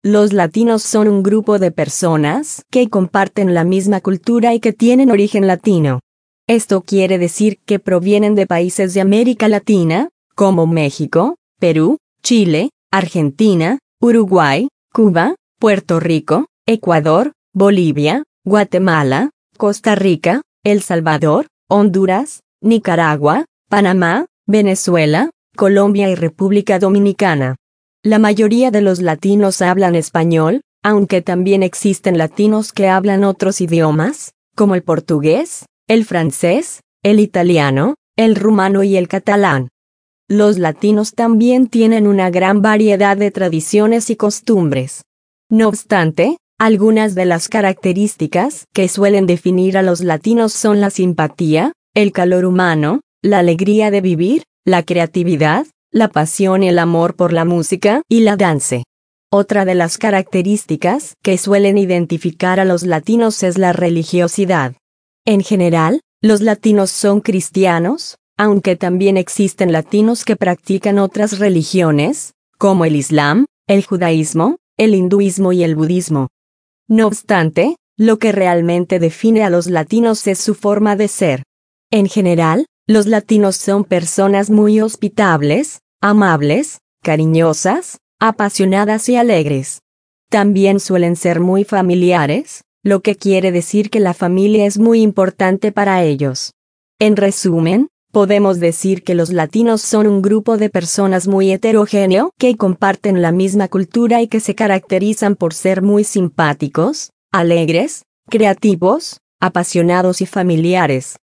Los latinos son un grupo de personas que comparten la misma cultura y que tienen origen latino. Esto quiere decir que provienen de países de América Latina, como México, Perú, Chile, Argentina, Uruguay, Cuba, Puerto Rico, Ecuador, Bolivia, Guatemala, Costa Rica, El Salvador, Honduras, Nicaragua, Panamá, Venezuela, Colombia y República Dominicana. La mayoría de los latinos hablan español, aunque también existen latinos que hablan otros idiomas, como el portugués, el francés, el italiano, el rumano y el catalán. Los latinos también tienen una gran variedad de tradiciones y costumbres. No obstante, algunas de las características que suelen definir a los latinos son la simpatía, el calor humano, la alegría de vivir, la creatividad, la pasión y el amor por la música y la danza. Otra de las características que suelen identificar a los latinos es la religiosidad. En general, los latinos son cristianos, aunque también existen latinos que practican otras religiones, como el Islam, el judaísmo, el hinduismo y el budismo. No obstante, lo que realmente define a los latinos es su forma de ser. En general, los latinos son personas muy hospitables, amables, cariñosas, apasionadas y alegres. También suelen ser muy familiares, lo que quiere decir que la familia es muy importante para ellos. En resumen, podemos decir que los latinos son un grupo de personas muy heterogéneo que comparten la misma cultura y que se caracterizan por ser muy simpáticos, alegres, creativos, apasionados y familiares.